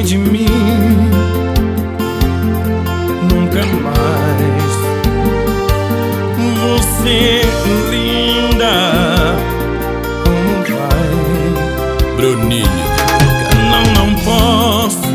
foi de mim. Nunca mais. Você linda, como vai? Bruninho. Não posso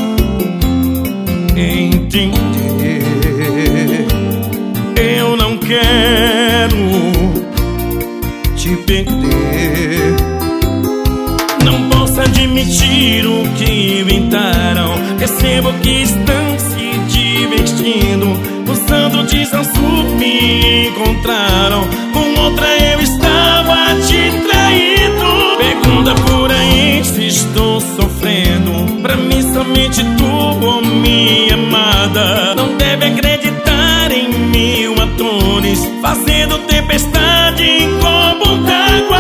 entender. Eu não quero te perder. Não posso admitir o que inventaram. Percebo que estão se divertindo, usando de senso me encontraram. Com outra eu estava te traindo. Pergunta por aí se estou sofrendo. Pra mim somente tu, oh minha amada. Não deve acreditar em mil atores, fazendo tempestade em copo d'água.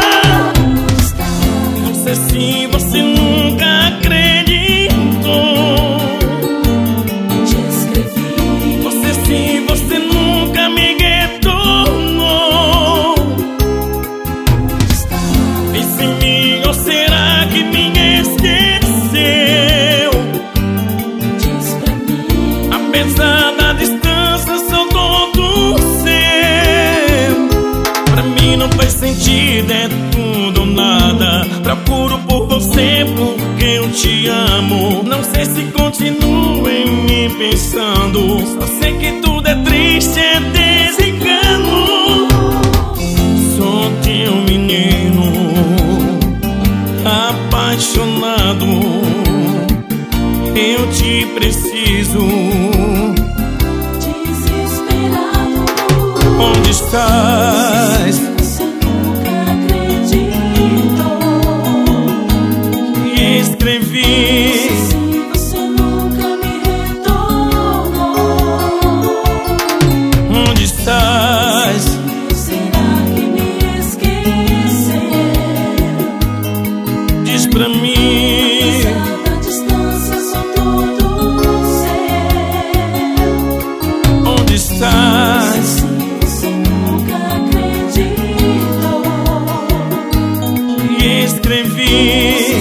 Você sim, você nunca acreditou. Te escrevi. Você sim, você nunca me retornou. Pense em mim, ou será que me esqueceu? Diz pra mim. Apesar da distância, sou todo seu. Pra mim não faz sentido, é tudo ou nada. Procuro por você porque eu te amo. Não sei se continuo em mim pensando. Só sei que tudo é triste, é desengano. Sou teu menino apaixonado. Eu te preciso. Desesperado. Onde estás? Você nunca acreditou. Escrevi. Sim, você nunca me retornou. Onde estás? Será que me esqueceu? Diz pra mim. Apesar da distância, sou todo seu. Onde estás? Você nunca acreditou. Escrevi.